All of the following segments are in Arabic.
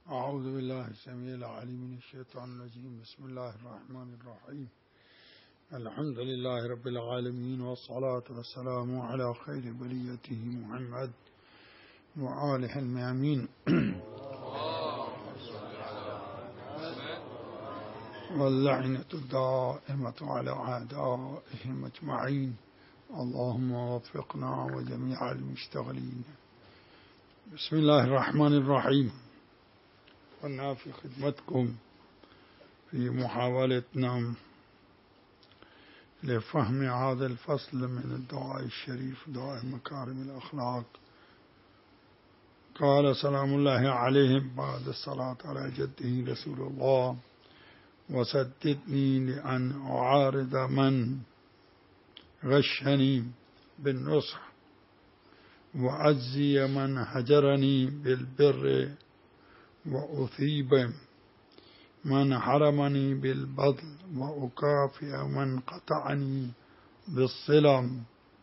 أعوذ بالله السميع العليم من الشيطان الرجيم. بسم الله الرحمن الرحيم. الحمد لله رب العالمين، والصلاة والسلام على خير بليته محمد وآله الميامين واللعنة الدائمة على أعدائهم أجمعين. اللهم وفقنا وجميع المشتغلين. بسم الله الرحمن الرحيم. كنا في خدمتكم في محاولتنا لفهم هذا الفصل من الدعاء الشريف، دعاء مكارم الأخلاق. قال سلام الله عليهم بعد الصلاة على جده رسول الله: وسددني لأن أعارض من غشني بالنصح، وأجزي من هجرني بالبر، وأثيب من حرمني بالبذل، وأكافئ من قطعني بالصلة،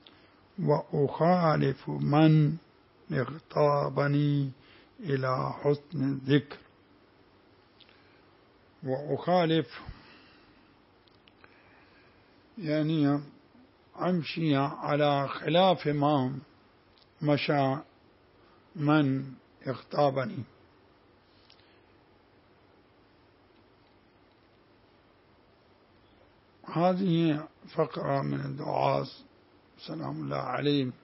وأخالف من اغتابني إلى حسن الذكر. وأخالف يعني أمشي على خلاف ما مشى من اغتابني. هذه فقرة من الدعاء سلام الله عليه.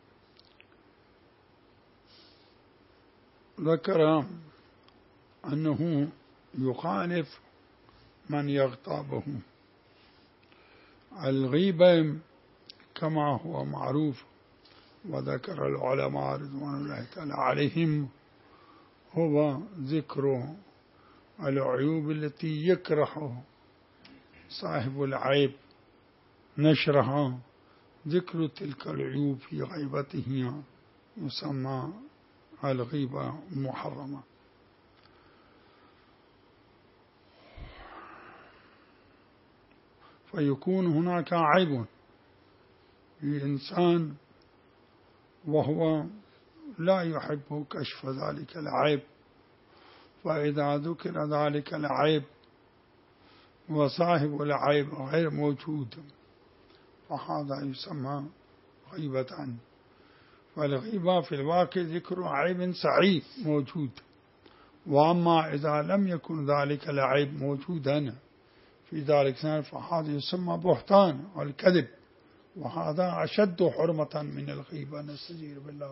ذكر أنه يخالف من يغتابه. الغيبة كما هو معروف، وذكر العلماء رضوان الله تعالى عليهم، هو ذكر العيوب التي يكره صاحب العيب نشرها. ذكر تلك العيوب في غيبته يسمى الغيبة المحرمة. فيكون هناك عيب في إنسان وهو لا يحب كشف ذلك العيب، فإذا ذكر ذلك العيب وصاحب العيب غير موجود فهذا يسمى غيبة عنه. فالغيبة في الواقع ذكر عيب صحيح موجود، وأما إذا لم يكن ذلك العيب موجودا في ذلك فهذا يسمى بهتان والكذب، وهذا أشد حرمة من الغيبة. نستجير بالله.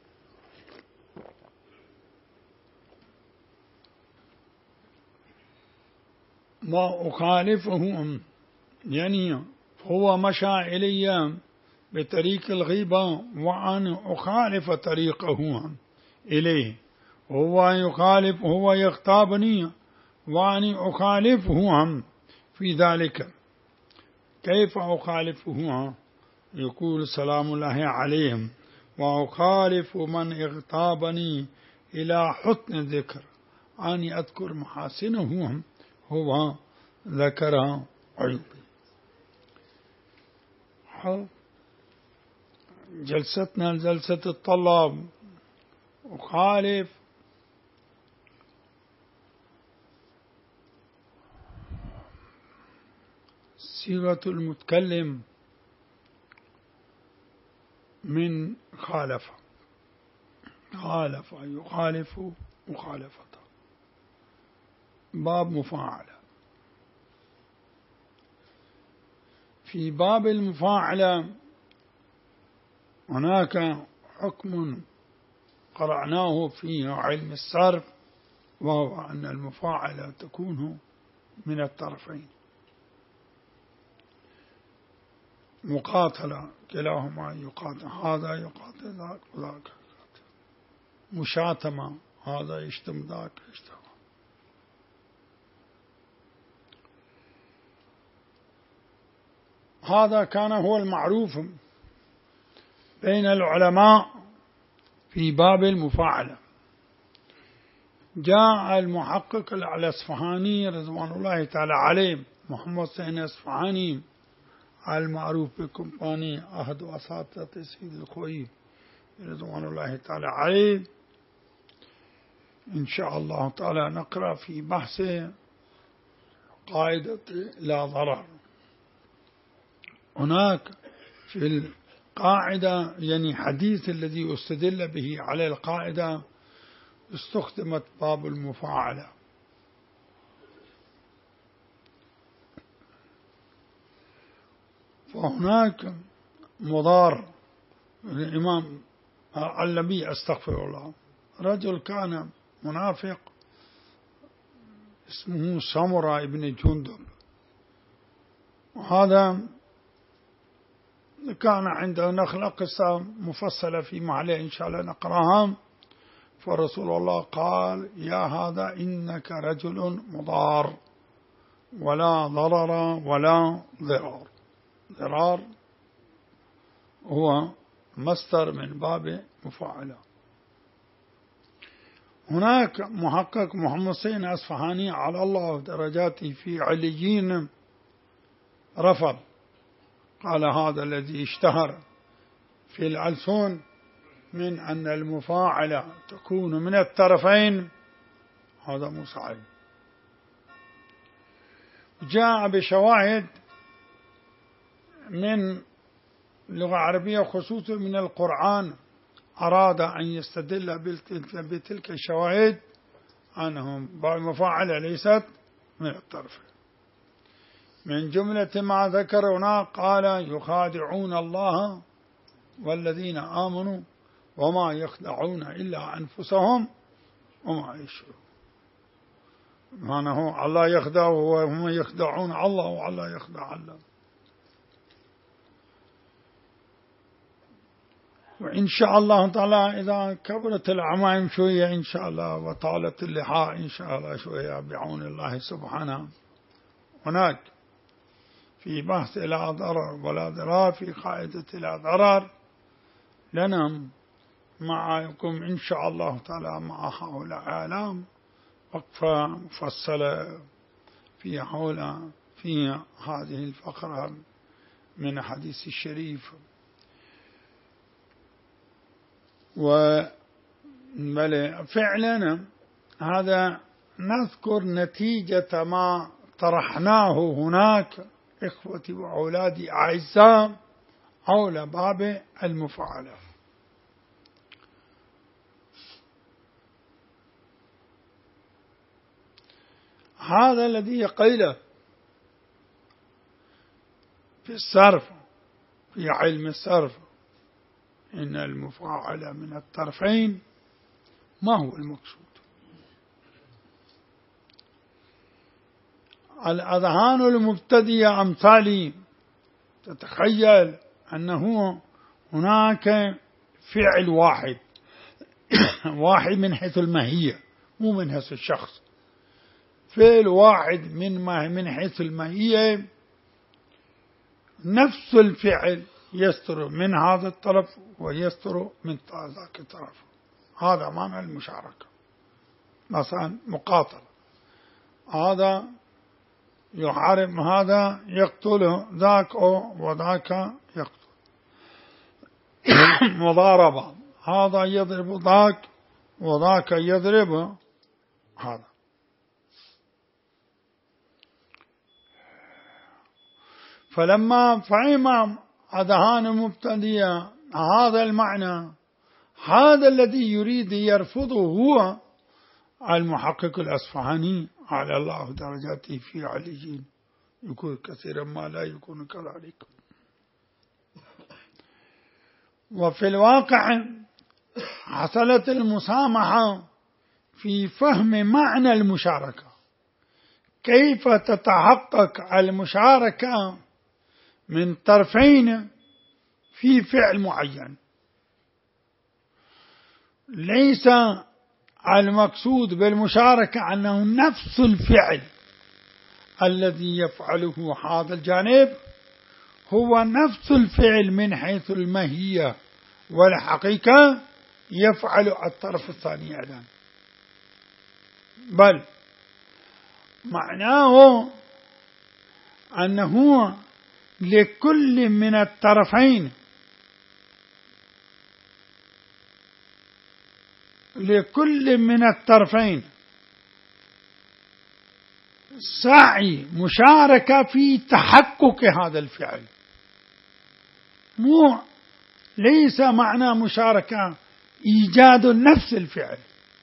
ما أخالفه يعني هو مشى إلي بطريق الغيبة وأنا أخالف طريقه إليه. هو يخالف، هو يغتابني وأنا أخالفه في ذلك. كيف أخالفه؟ يقول سلام الله عليهم: وأخالف من اغتابني إلى حسن الذكر. أني أذكر محاسنه، هو ذكر عيوبي. جلستنا جلسة الطلاب. أخالف صيغة المتكلم من خالف. خالف يخالف مخالفة، باب مفاعلة. في باب المفاعلة هناك حكم قرأناه في علم الصرف، وهو أن المفاعلة تكون من الطرفين. مقاتلة، كلاهما يقاتل، هذا يقاتل ذاك وذاك يقاتل. مشاتمة، هذا يشتم ذاك يشتم. هذا كان هو المعروف بين العلماء في باب المفاعلة. جاء المحقق الأصفهاني رضوان الله تعالى عليه، محمد حسين الأصفهاني المعروف بكمباني، أحد أساتذة سيد الخوئي رضوان الله تعالى عليه، إن شاء الله تعالى نقرأ في بحث قاعدة لا ضرر. هناك في القاعدة يعني حديث الذي استدل به على القاعدة استخدمت باب المفاعلة، فهناك مضار. الإمام النبي استغفر الله، رجل كان منافق اسمه سمرة بن جندب، وهذا كان عنده نخلة، قصة مفصلة في محله إن شاء الله نقراها. فرسول الله قال: يا هذا إنك رجل مضار ولا ضرر ولا ضرار. ضرار هو مصدر من باب مفاعلة. هناك محقق محمد حسين أصفهاني على الله درجاته في عليين رفض، قال: هذا الذي اشتهر في الألسن من أن المفاعلة تكون من الطرفين هذا مو صحيح. جاء بشواهد من اللغة العربية خصوصا من القرآن، أراد أن يستدل بتلك الشواهد أنهم المفاعلة ليست من الطرفين. من جملة ما ذكر هنا قال: يخادعون الله والذين آمنوا وما يخدعون إلا أنفسهم وما يشعرون. معناه الله يخدع وهم يخدعون الله والله يخدع الله. وإن شاء الله تعالى إذا كبرت العمائم شوية إن شاء الله وطالت اللحاء إن شاء الله شوية بعون الله سبحانه، هناك في بحث لا ضرر ولا ضرار في قاعدة لا ضرر لنا معكم إن شاء الله تعالى مع هؤلاء العالم وقفة مفصلة في هذه الفقرة من حديث الشريف. وفعلا هذا نذكر نتيجة ما طرحناه هناك إخوتي وأولادي أعزاء حول باب المفاعلة. هذا الذي قيل في الصرف في علم الصرف إن المفاعلة من الطرفين ما هو المقصود؟ الأذهان المبتدية أمثالي تتخيل أنه هناك فعل واحد واحد من حيث الماهية مو من حيث الشخص، فعل واحد من حيث الماهية، نفس الفعل يستر من هذا الطرف ويستر من ذاك الطرف. هذا معنى المشاركة. مثلا مقاتل، هذا يحارب هذا يقتله ذاك وذاك يقتل. مضاربة، هذا يضرب ذاك وذاك يضرب هذا. فلما فهم أذهان مبتدئة هذا المعنى، هذا الذي يريد يرفضه هو المحقق الأصفهاني على الله درجاته في عليين، يكون كثيرا ما لا يكون كذلك. وفي الواقع حصلت المسامحة في فهم معنى المشاركة، كيف تتحقق المشاركة من طرفين في فعل معين. ليس المقصود بالمشاركة أنه نفس الفعل الذي يفعله هذا الجانب هو نفس الفعل من حيث الماهية والحقيقة يفعل الطرف الثاني أيضا، بل معناه أنه لكل من الطرفين لكل من الطرفين سعي مشاركة في تحقق هذا الفعل، ليس معنى مشاركة إيجاد نفس الفعل،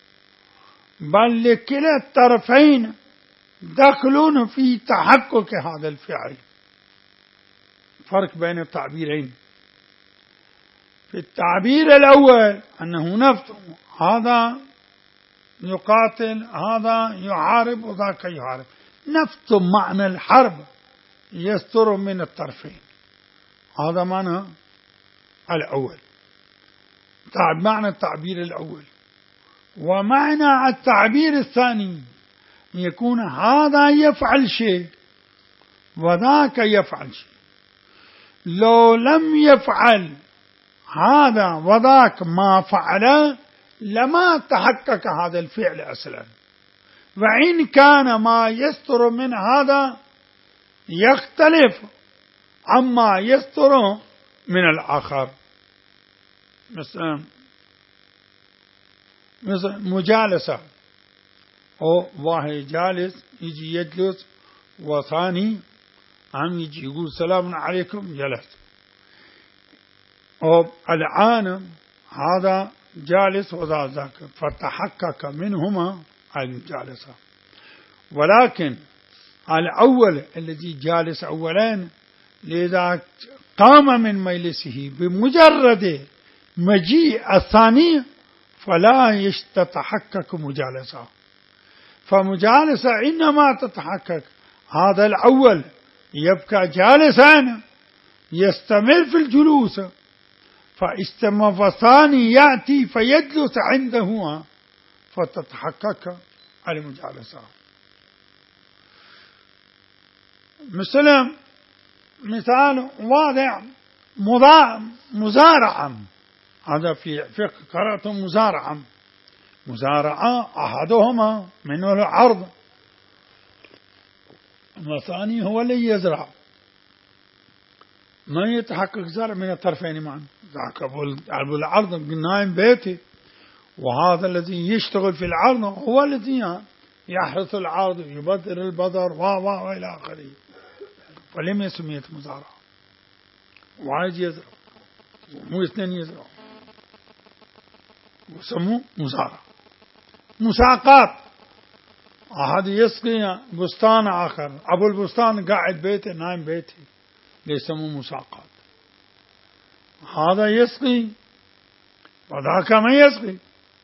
بل لكلا الطرفين دخلون في تحقق هذا الفعل. فرق بين التعبيرين. في التعبير الأول أنه نفط، هذا يقاتل، هذا يحارب وذاك يحارب، نفط معنى الحرب يستر من الطرفين، هذا معنى الأول، معنى التعبير الأول. ومعنى التعبير الثاني يكون هذا يفعل شيء وذاك يفعل شيء، لو لم يفعل هذا وذاك ما فعل لما تحقق هذا الفعل أصلا. وإن كان ما يستر من هذا يختلف عما يستر من الآخر، مثلا مجالسة، أو واحد جالس يجي يجلس وثاني عم يجي يقول السلام عليكم جلس، أو الآن هذا جالس وذاك، فتحقق منهما المجالسة. ولكن الأول الذي جالس أولا لذا قام من مجلسه بمجرد مجيء الثاني فلا تتحقق مجالسة، فمجالسة إنما تتحقق هذا الأول يبقى جالسا يستمر في الجلوس، فالثاني يأتي فيجلس عنده فتتحقق المجالسة. مثال واضح مزارعة، هذا في فقه قرأت مزارعة أحدهما منه العرض، والثاني هو اللي يزرع، ما يتحقق زرع من الطرفين معا. ذاك أبو العرض نايم بيتي، وهذا الذي يشتغل في العرض هو الذي يحرث العرض يبذر البذر وإلى آخره، فلم يسميت مزارعة. واحد يزرع مو اثنين يزرعوا وسموه مزارعة. مساقات، أحد يسقي بستان آخر، أبو البستان قاعد بيته نايم بيته، يسموه مساقات. هذا يسقي وذاك ما يسقي،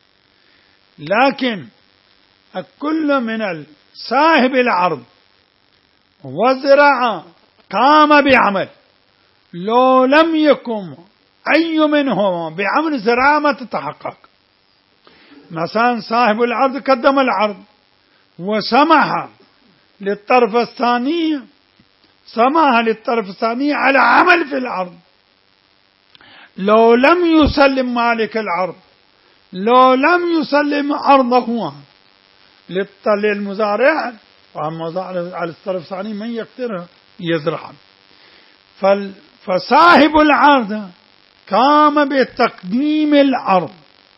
لكن الكل من صاحب العرض والزراعة قام بعمل، لو لم يكن أي منهما بعمل الزراعة ما تتحقق. مثلا صاحب العرض قدم العرض وسمح للطرف الثاني على عمل في العرض، لو لم يسلم مالك العرض، لو لم يسلم عرضه للمزارع، على الطرف الثاني من يقدر يزرع، فصاحب العرض قام بتقديم العرض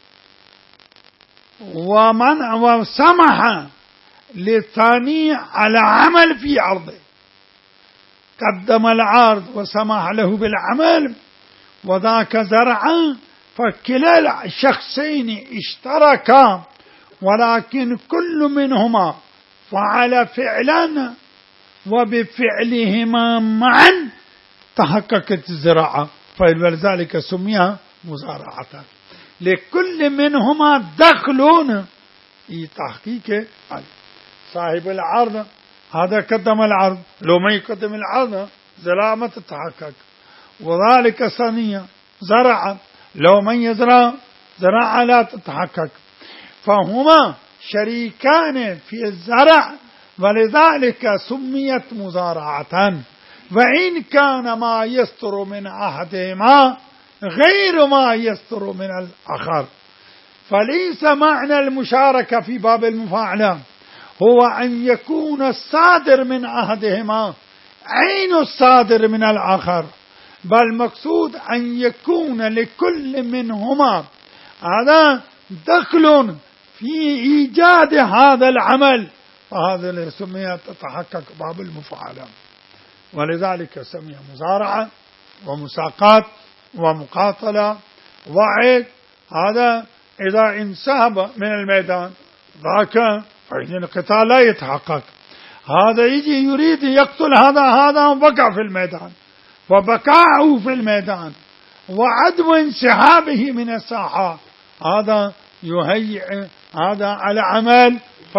وسمح للثاني على عمل في عرضه، قدم العرض وسمح له بالعمل وذاك زرعا، فكلا الشخصين اشتركا، ولكن كل منهما فعل فعلا وبفعلهما معا تحققت الزراعة، فلذلك سميها مزارعة. لكل منهما دخلون في تحقيق صاحب العرض، هذا قدم العرض، لو ما يقدم العرض زراعة ما تتحقق، وذلك ثانية زرع، لو من يزرع زراعة لا تتحقق، فهما شريكان في الزرع، ولذلك سميت مزارعة. وإن كان ما يستر من أحدهما غير ما يستر من الآخر، فليس معنى المشاركة في باب المفاعلة هو أن يكون الصادر من أحدهما عين الصادر من الآخر، بل مقصود أن يكون لكل منهما هذا دخل في إيجاد هذا العمل، فهذا اللي سمي تتحقق باب المفاعلة، ولذلك سمي مزارعة ومساقات ومقاتلة وعيد. هذا إذا انسحب من الميدان ذاك فإن القتال لا يتحقق. هذا يجي يريد يقتل هذا وبقع في الميدان، وبقاعه في الميدان وعدم انسحابه من الساحة هذا يهيئ هذا على عمل،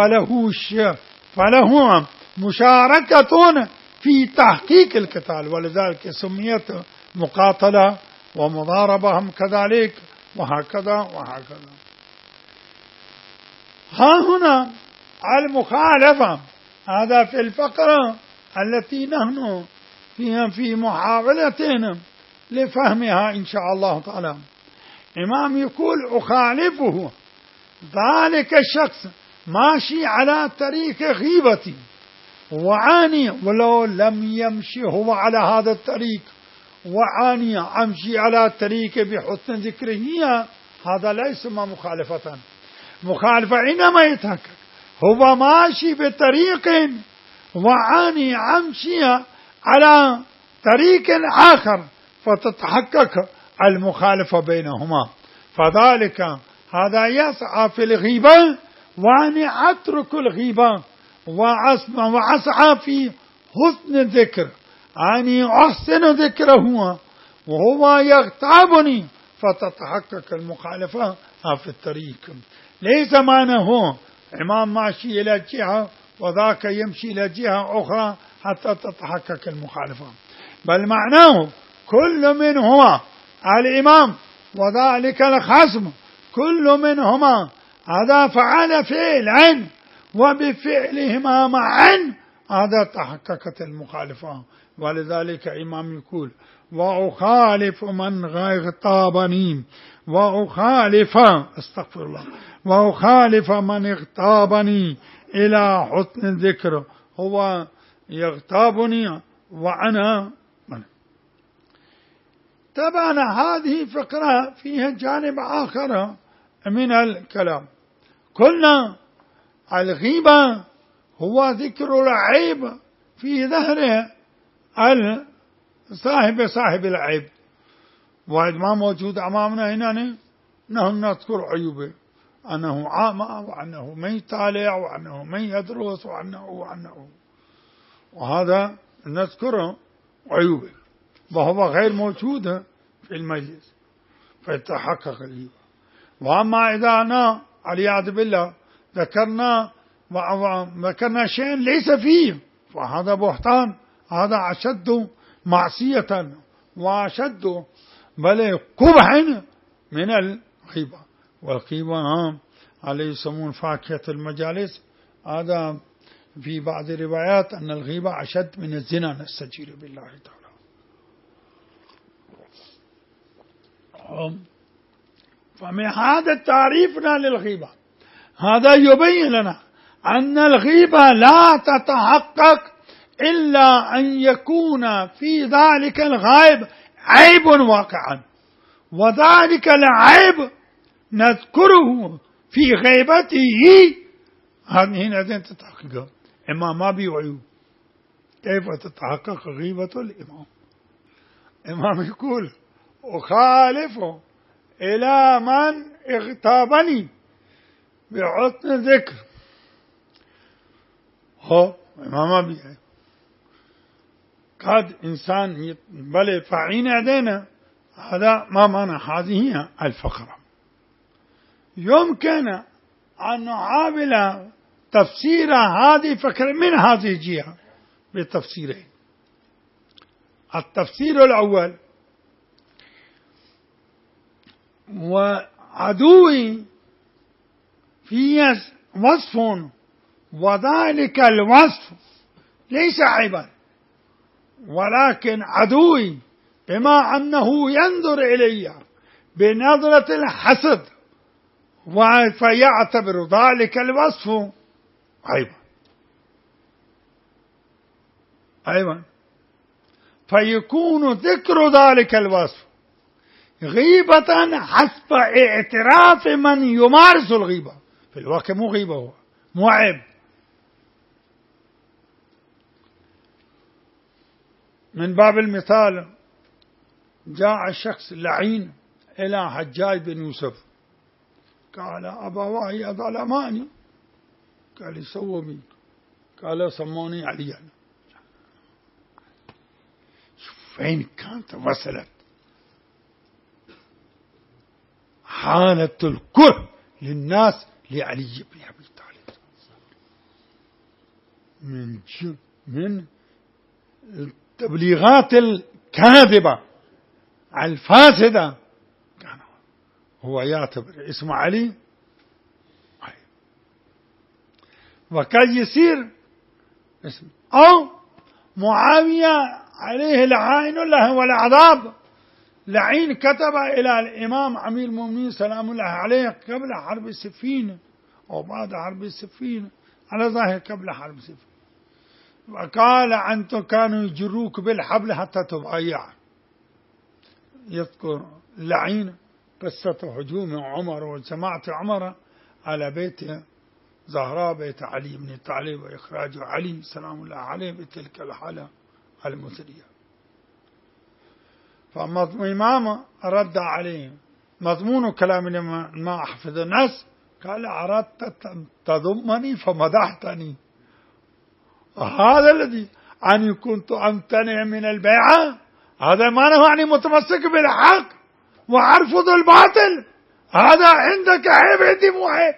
فله مشاركة في تحقيق القتال، ولذلك سميت مقاتلة ومضاربة هم كذلك، وهكذا وهكذا. ها هنا المخالفة، هذا في الفقرة التي نحن فيها في محاولتنا لفهمها إن شاء الله تعالى. إمام يقول أخالفه ذلك الشخص ماشي على طريق غيبتي وعاني ولو لم يمشي هو على هذا الطريق، وعاني أمشي على الطريق بحسن ذكره، هذا لا يسمى مخالفة. مخالفة إنما يتحقق هو ماشي بطريق وعاني أمشي على طريق آخر، فتتحقق المخالفة بينهما. فذلك هذا يسعى في الغيبة وأنا أترك الغيبة وأسعى في حسن الذكر، أني أحسن ذكره وهو يغتابني، فتتحقق المخالفة في الطريق. ليس معناه إمام ماشي إلى جهة وذاك يمشي إلى جهة أخرى حتى تتحقق المخالفة، بل معناه كل منهما الإمام وذلك الخصم كل منهما هذا فعل فعلا وبفعلهما معا هذا تحققت المخالفة. ولذلك إمام يقول وأخالف من اغتابني، وأخالف من اغتابني إلى حسن الذكر، هو يغتابني وأنا. طبعا هذه فقرة فيها جانب آخر من الكلام. قلنا الغيبة هو ذكر العيب في ظهر صاحب العيب، وإذ ما موجود أمامنا هنا نحن نذكر عيوبه، أنه عامى وأنه ما يطالع وأنه ما يدرس وأنه وهذا نذكر عيوبه، وهو غير موجود في المجلس فيتحقق الغيبة. وأما إذا أنا والعياذ بالله ذكرنا شيء ليس فيه فهذا بهتان، هذا أشد معصية وأشد بل قبحا من الغيبة. والغيبة عليه يسمون فاكهة المجالس، هذا في بعض الروايات أن الغيبة أشد من الزنا، نستجير بالله تعالى. فمن هذا تعريفنا للغيبة هذا يبين لنا أن الغيبة لا تتحقق إلا أن يكون في ذلك الغائب عيب واقعا، وذلك العيب نذكره في غيبته، هذه هنا تتحقق. إما ما بيعيب كيف تتحقق غيبة الإمام؟ إمام يقول أخالفه إلى من اغتابني بحسن ذكر، هو إمام ما بيعيب. قد إنسان بل فعين عدينا، هذا ما معنى هذه الفقرة. يمكن أن نحاول تفسير هذه الفقرة من هذه الجهة بتفسيرين. التفسير الأول وعدوي فيه وصف وذلك الوصف ليس عيبا، ولكن عدوي بما أنه ينظر إلي بنظرة الحسد فيعتبر ذلك الوصف عيبا، فيكون ذكر ذلك الوصف غيبة حسب اعتراف من يمارس الغيبة. في الواقع مو غيبة، هو مو عيب. من باب المثال، جاء الشخص اللعين إلى حجاج بن يوسف قال أبواه ظلماني. قال يسووا بي؟ قال سموني عليا. شوف وين كانت وصلت حالة الكره للناس لعلي بن أبي طالب من التبليغات الكاذبة الفاسدة. كان هو يعتبر اسمه علي، وكان يصير اسم أو معاوية عليه لعائن الله والعذاب. لعين كتب إلى الإمام أمير المؤمنين سلام الله عليه قبل حرب صفين أو بعد حرب صفين، على ظاهر قبل حرب صفين، وقال أنتم كانوا يجروك بالحبل حتى تبايع. يذكر لعين قصة هجوم عمر وجماعة عمر على بيت زهراء بيت علي بن طالب وإخراج علي سلام الله عليه بتلك الحالة المثرية. فالإمام رد عليه مضمون كلام ما أحفظ الناس، قال أردت تضمني فمدحتني. هذا الذي أني كنت أمتنع من البيعة، هذا ما أني متمسك بالحق وأرفض الباطل، هذا عندك عيب عندي مو عيب.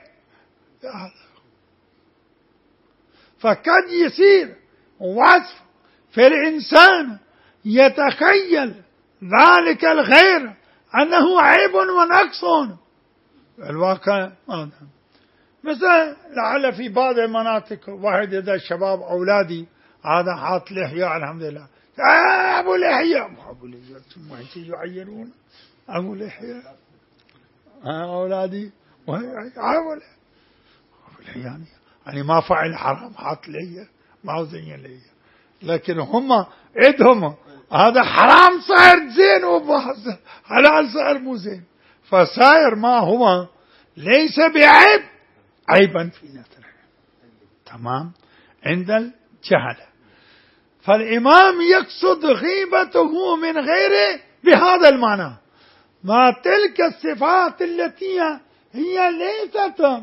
فقد يصير وصف في الإنسان يتخيل ذلك الغير أنه عيب ونقص. الواقع مثلا لعل في بعض المناطق واحد إذا الشباب أولادي هذا حاط لحية الحمد لله، أبو لحية أبو لحية ثم يعيرون أبو لحية أولادي أبو لحية يعني ما فعل حرام حاط لحية ما زين لحية، لكن هم عندهم هذا حرام صاير زين وحلال صاير مو زين، فصاير ما هو ليس بعيب عيبا في نظره. تمام عند الجهل. فالإمام يقصد غيبته من غيره بهذا المعنى، ما تلك الصفات التي هي ليست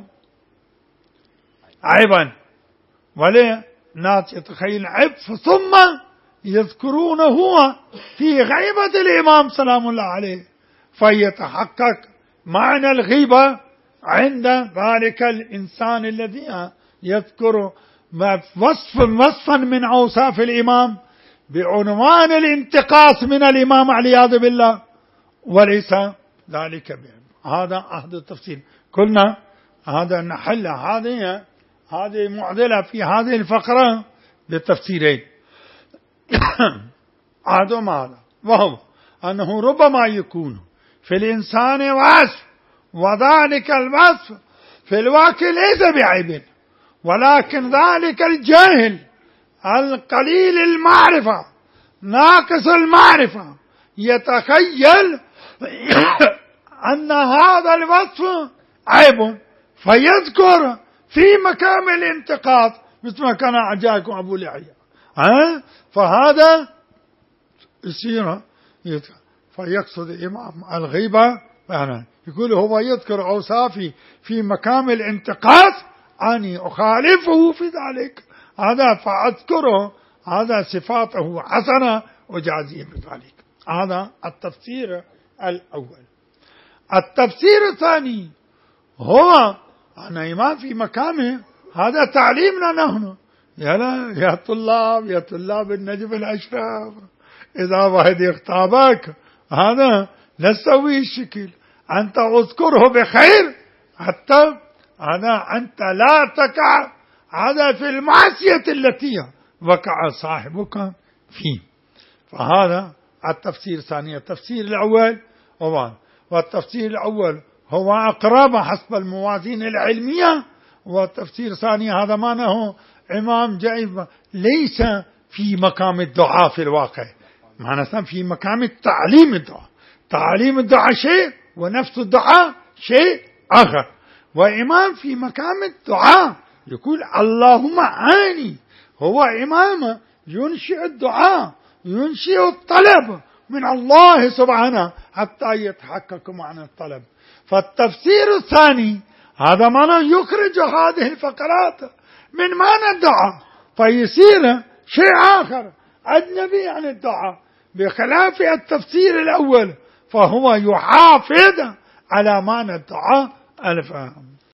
عيبا ولا ناس يتخيل عيب ثم يذكرونه في غيبة الإمام سلام الله عليه، فيتحقق معنى الغيبة عند ذلك الإنسان الذي يذكر وصفا من أوصاف الإمام بعنوان الانتقاص من الإمام والعياذ بالله، وليس ذلك به. هذا أحد التفسير. قلنا هذا نحل هذه معضلة في هذه الفقرة بالتفسيرين. هذا وهو أنه ربما يكون في الإنسان وصف، وذلك الوصف في الواقع ليس بعيب، ولكن ذلك الجاهل القليل المعرفة ناقص المعرفة يتخيل أن هذا الوصف عيب، فيذكر في مقام الانتقاص مثل ما كان عجاكم أبو لحية، فهذا يصير فيقصد الإمام الغيبة، يعني يقول هو يذكر أوصافي في مقام الانتقاص أني أخالفه في ذلك، هذا فأذكره، هذا صفاته حسنة وجازيه بذلك. هذا التفسير الأول. التفسير الثاني هو أن الإمام في مقامه، هذا تعليمنا نحن يا طلاب النجم الأشرف، إذا واحد يخطابك هذا لا تسوي الشكل، أنت اذكره بخير حتى أنت لا تقع هذا في المعصية التي وقع صاحبك فيه. فهذا التفسير الثاني. التفسير الأول والتفسير الأول هو أقرب حسب الموازين العلمية، والتفسير الثاني هذا معناه إمام جايب ليس في مقام الدعاء في الواقع، معناه في مقام التعليم الدعاء، تعاليم الدعاء شيء ونفس الدعاء شيء آخر. وإمام في مقام الدعاء يقول اللهم أعني، هو إمام ينشئ الدعاء، ينشئ الطلب من الله سبحانه حتى يتحقق معنى الطلب. فالتفسير الثاني هذا معنى يخرج هذه الفقرات من معنى الدعاء فيصير شيء آخر أجنبي عن الدعاء، بخلاف التفسير الأول فهو يحافظ على معنى الدعاء الفهم.